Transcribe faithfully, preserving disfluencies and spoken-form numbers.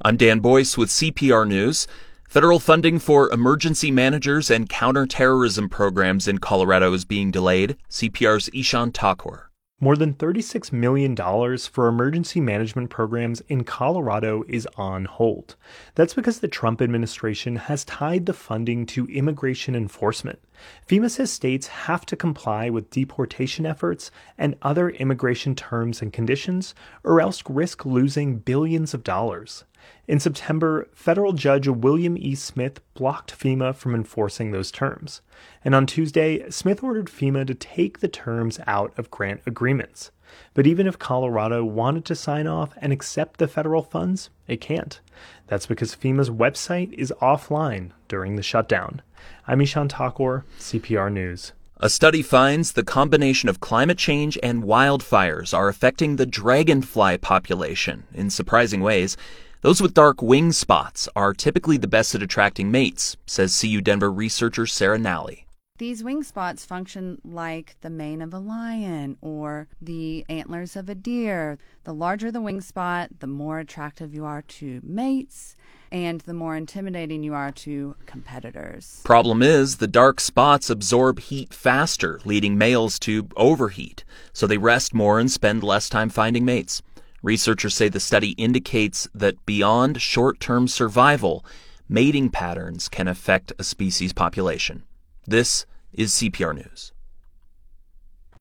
I'm Dan Boyce with C P R News. Federal funding for emergency managers and counterterrorism programs in Colorado is being delayed. C P R's Ishan Thakur. More than thirty-six million dollars for emergency management programs in Colorado is on hold. That's because the Trump administration has tied the funding to immigration enforcement. FEMA says states have to comply with deportation efforts and other immigration terms and conditions, or else risk losing billions of dollars. In September, federal judge William E. Smith blocked FEMA from enforcing those terms. And on Tuesday, Smith ordered FEMA to take the terms out of grant agreements. But even if Colorado wanted to sign off and accept the federal funds, it can't. That's because FEMA's website is offline during the shutdown. I'm Ishan Thakur, C P R News. A study finds the combination of climate change and wildfires are affecting the dragonfly population in surprising ways. Those with dark wing spots are typically the best at attracting mates, says C U Denver researcher Sarah Nally. These wing spots function like the mane of a lion or the antlers of a deer. The larger the wing spot, the more attractive you are to mates, and the more intimidating you are to competitors. Problem is, the dark spots absorb heat faster, leading males to overheat, so they rest more and spend less time finding mates. Researchers say the study indicates that beyond short-term survival, mating patterns can affect a species' population. This is C P R News.